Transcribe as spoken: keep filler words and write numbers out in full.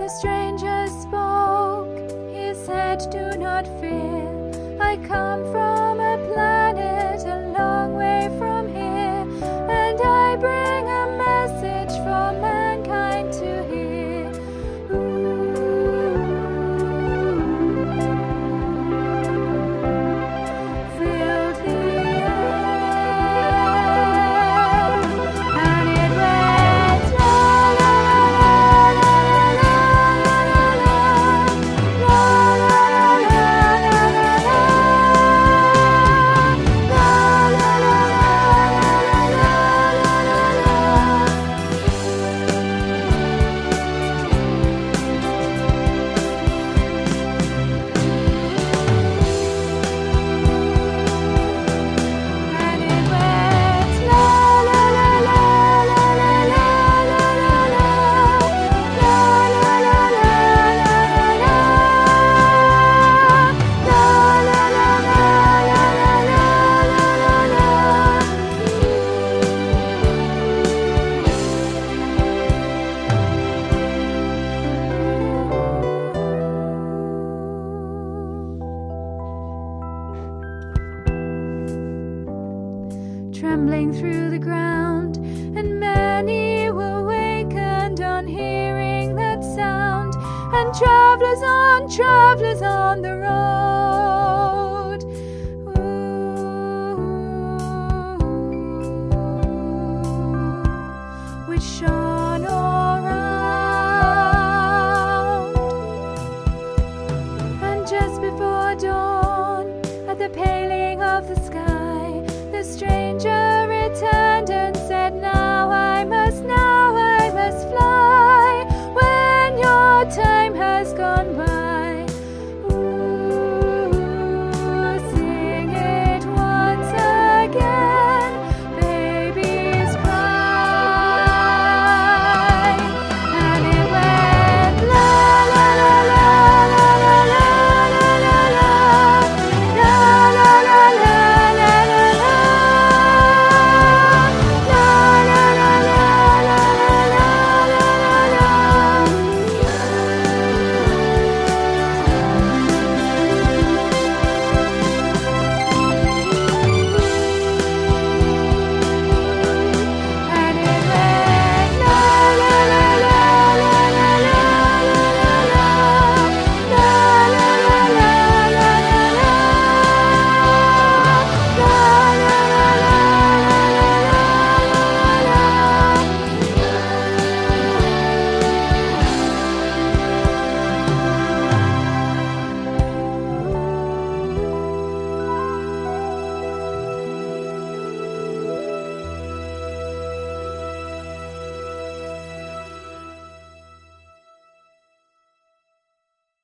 stranger spoke. He said, "Do not fear. I come from a planet a long way from here, and I bring a message for mankind to hear." Ooh. Filled the air, and it went la la la la la la la la la la la trembling through the ground, and many were wakened on hearing that sound, and travelers on, travelers on the road.